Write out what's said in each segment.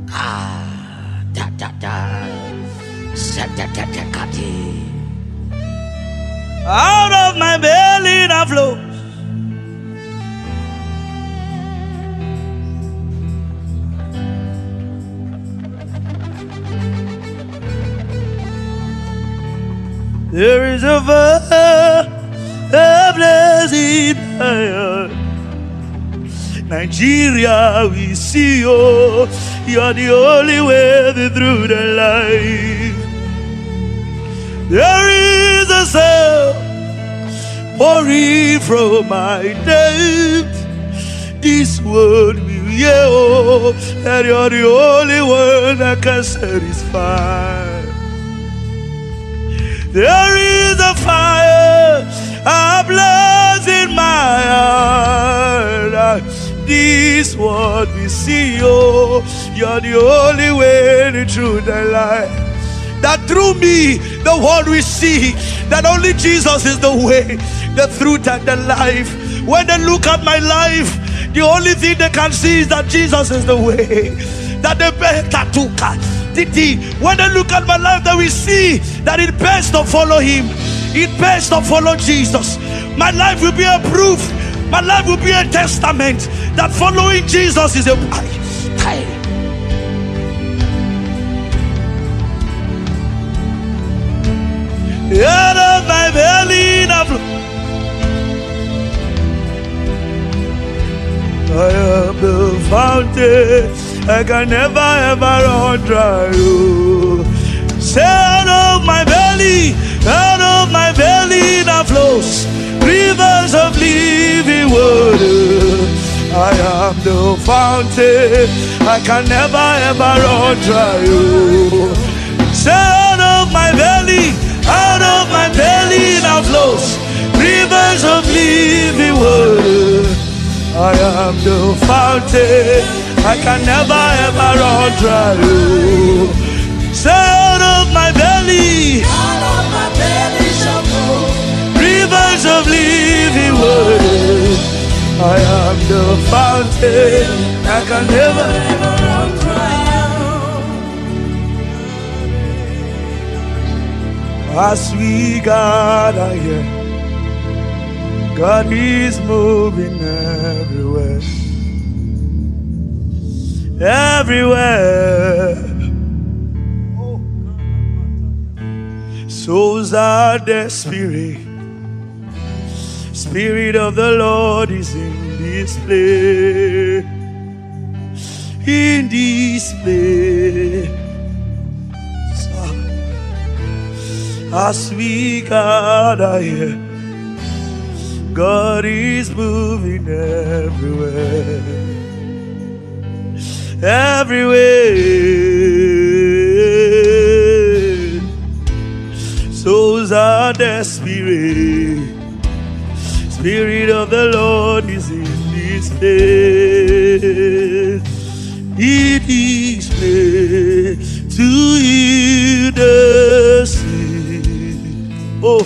Ah, da da da, Satatakati. Out of my belly now flows there is a fire, a blazing fire. Nigeria, we see you. You're the only way through the life. There is a sound pouring from my depth. This world will hear, oh, that you're the only one that can satisfy. There is a fire, a blaze in my heart. This world we see, oh, you're the only way, the truth, and life. That through me, the world will see that only Jesus is the way, the truth, and the life. When they look at my life, the only thing they can see is that Jesus is the way. That they when they look at my life, they will see that it pays to follow Him. It pays to follow Jesus. My life will be a proof. My life will be a testament that following Jesus is a out of my belly I am the fountain, I can never ever run dry. Say out of my belly now flows rivers of living water. I am the fountain, I can never ever run dry. Say out of my belly now flows rivers of living water. I am the fountain, I can never ever run dry. Say out of my belly shall flow rivers of living water. I am the fountain, I can never ever run dry. As we gather here, God is moving everywhere. Everywhere. Souls are the spirit. Spirit of the Lord is in this place. In this place. As we gather here, God is moving everywhere. Everywhere. Souls are the spirit. Spirit of the Lord is in this place. In this place to heal the sick. Oh.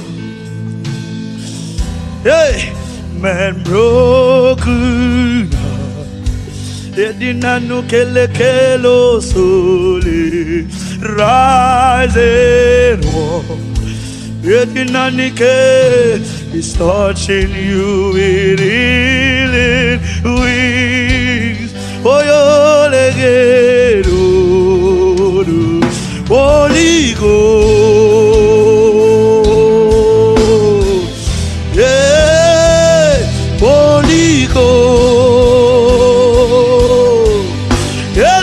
Hey, man broken heart. They did not know kelo sole. Rise and walk. They did not know He's touching you with healing wings. Oh, yo, legero, Holy Ghost. Yeah, Holy Ghost. Yeah,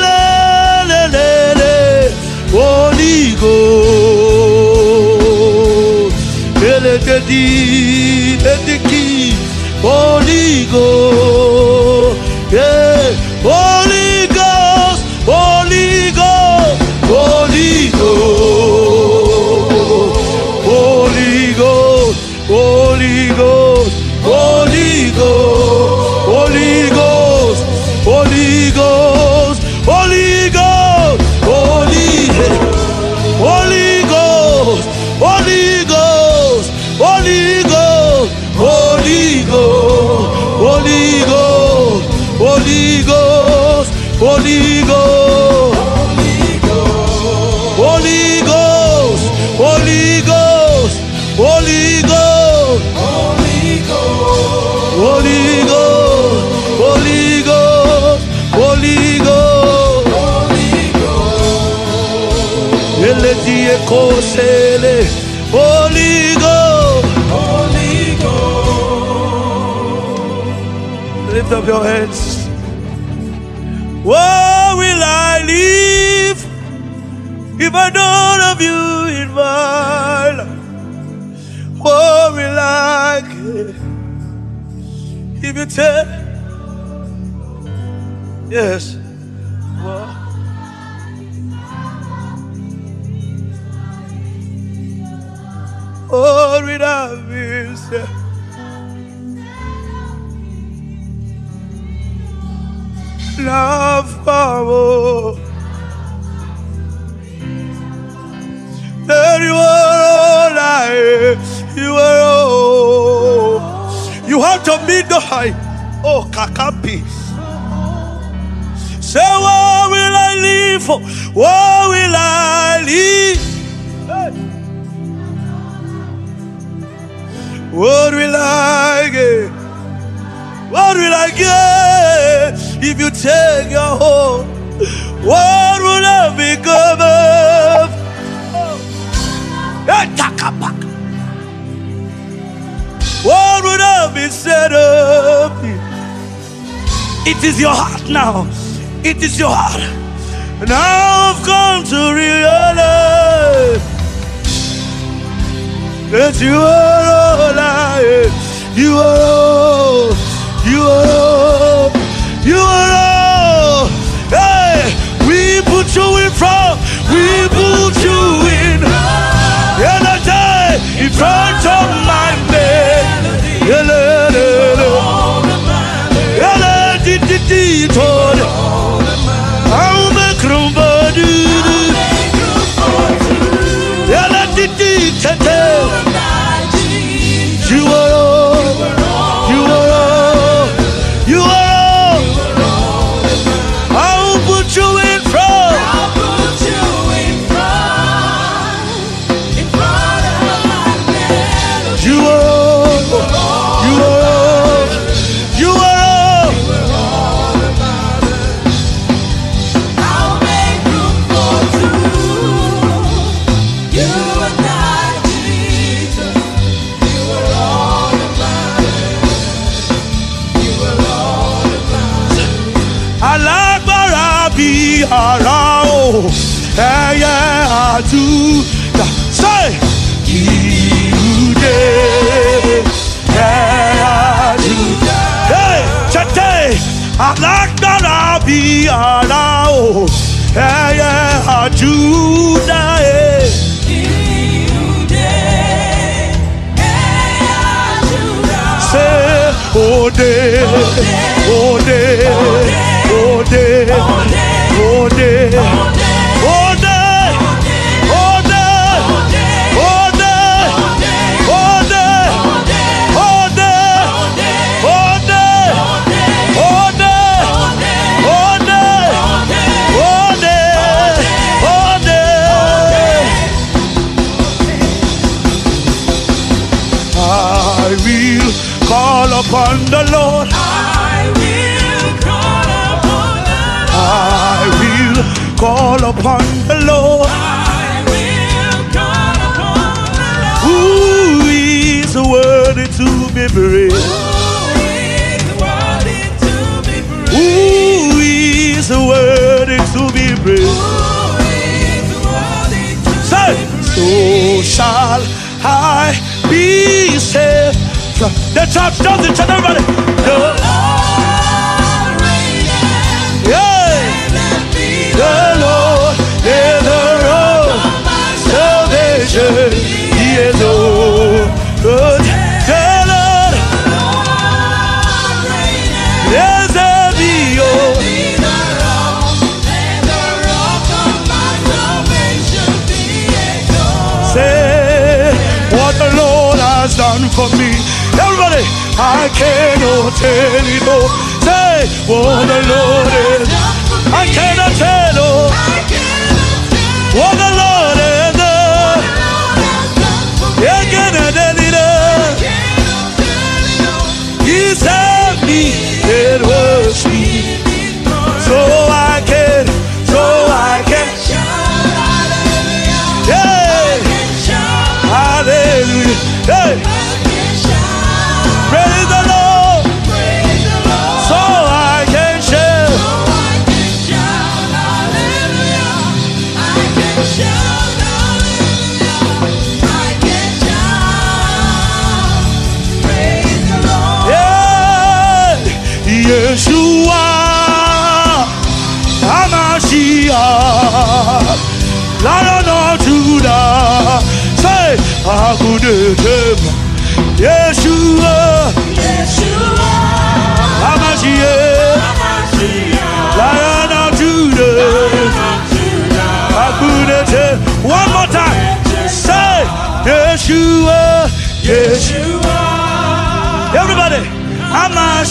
Holy Ghost. Holy Ghost, yeah, Holy Ghost, Holy Ghost, Holy Ghost, Holy Ghost, Holy Ghost, Holy Ghost, Holy Ghost, Holy Ghost, Holy Ghost, Holy Ghost, Holy Ghost, Holy Ghost. Holy Ghost. Holy Ghost. Lift up your hands. Where will I live if I don't have you in my life? Where will I go if you tell? Yes. Oh, without me, sir. Love power. That you are all I, you are all. You have to meet the high. Oh, Kakapi. Say, where will I live for? Where will I live? Hey. What will I get? What will I get if you take your hold? What will I become of? What would I be set up? It is your heart now. It is your heart. Now I've come to realize that you are all I am. You are all. You are all. You are all. Hey, we put you in front. We put you in. In front of my bed. I'll make room for you. You are all. You are all. You are all. I'll put you in front. I'll put you in front of my melody. You are all. You are all. You are all. I'll make room for two. You and I, Jesus. You are all about it. You are all about it. Alágbára bí ara o, ẹyẹ àdúrà. Say, ìrùdé ẹyẹ àdúrà. Hey, tètè. Alágbára bí ara o, ẹyẹ àdúrà. Say, òde, òde, òde, òde, òde, òde, òde, òde, òde, òde, òde, òde, òde, I will call upon the Lord. I will call upon the Lord. I will call upon the Lord. I will call upon the Lord. Who is worthy to be praised? Who is worthy to be praised? Who is worthy to be praised? Who is worthy to Say, be so praised? shall I be saved from the church. Does it, everybody? The Lord reigneth. yeah. Let me The Lord is the road of salvation. He is the good. The Lord reigneth. is the Lord. Be the rock, and the rock of my salvation be exalted. Say what the Lord has done for me. Everybody, I cannot tell it all. Say what the Lord is. I cannot tell all. I cannot tell What the Lord has done. I cannot tell it all. He saved me. It was me. So I can. Yeah.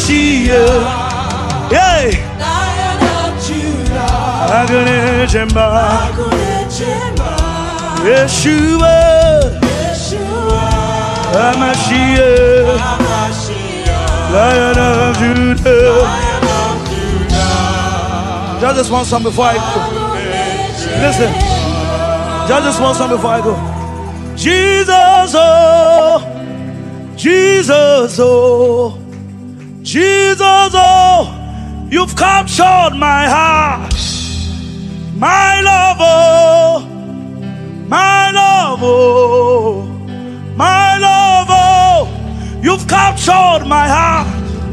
Mashiach. Yay. Lion of Judah. Agone Jemba. Akunechemba. Yeshua. Yeshua. Mashiach. Hamashiach. Lion of Judah. Lion of Judah. Just this one song before I go. Listen. Just this one song before I go. Jesus, oh. Jesus, oh. Jesus, oh. You've captured my heart. My love, oh. My love, oh. My love, oh. You've captured my heart.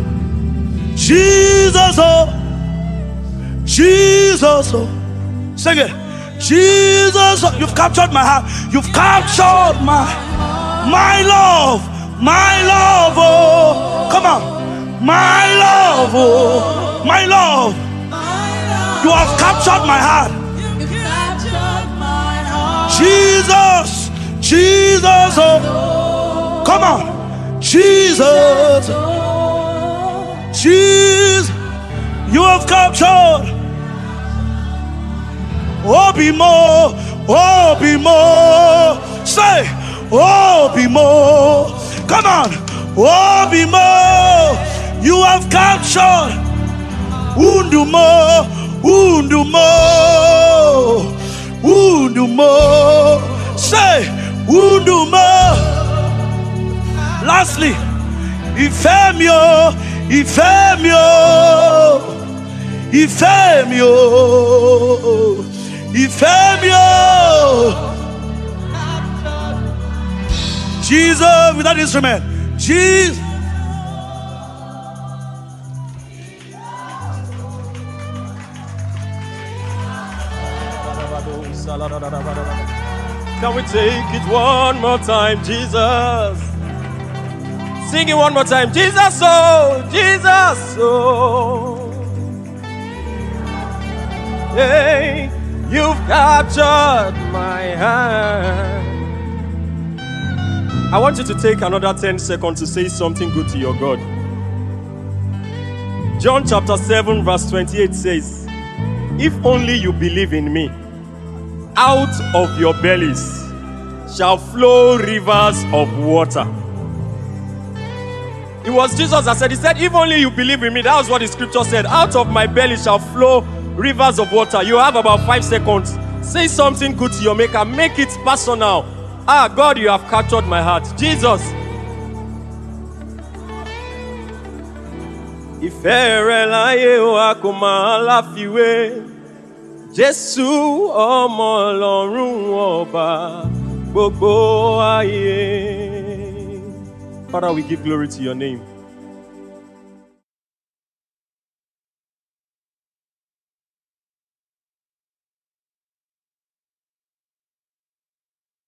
Jesus, oh. Jesus, oh. Sing it. Jesus, oh. You've captured my heart. You've captured my love. My love, oh. Come on. My love, oh. My love. You have captured my heart. You captured my heart. Jesus, Jesus, oh. Come on. Jesus, Jesus, you have captured. Oh, be more, oh, be more. Say, oh, be more. Come on, oh, be more. You have captured. Undumo, undumo, undumo. Say, undumo. Lastly, Ifemio, Ifemio, Ifemio, Ifemio. Jesus with that instrument. Jesus. Can we take it one more time, Jesus? Sing it one more time, Jesus, oh, Jesus, oh. Hey, you've captured my hand. I want you to take another 10 seconds to say something good to your God. John chapter 7 verse 28 says, if only you believe in me, out of your bellies shall flow rivers of water. It was Jesus that said, he said, if only you believe in me. That was what the scripture said. Out of my belly shall flow rivers of water. You have about 5 seconds. Say something good to your maker. Make it personal. Ah, God, you have captured my heart. Jesus. Ìfẹ́ rẹ̀ láyé wa kò máa láfiwé. Jésù ọmọ Ọlọ́run ọba gbogbo ayé. Father, we give glory to your name.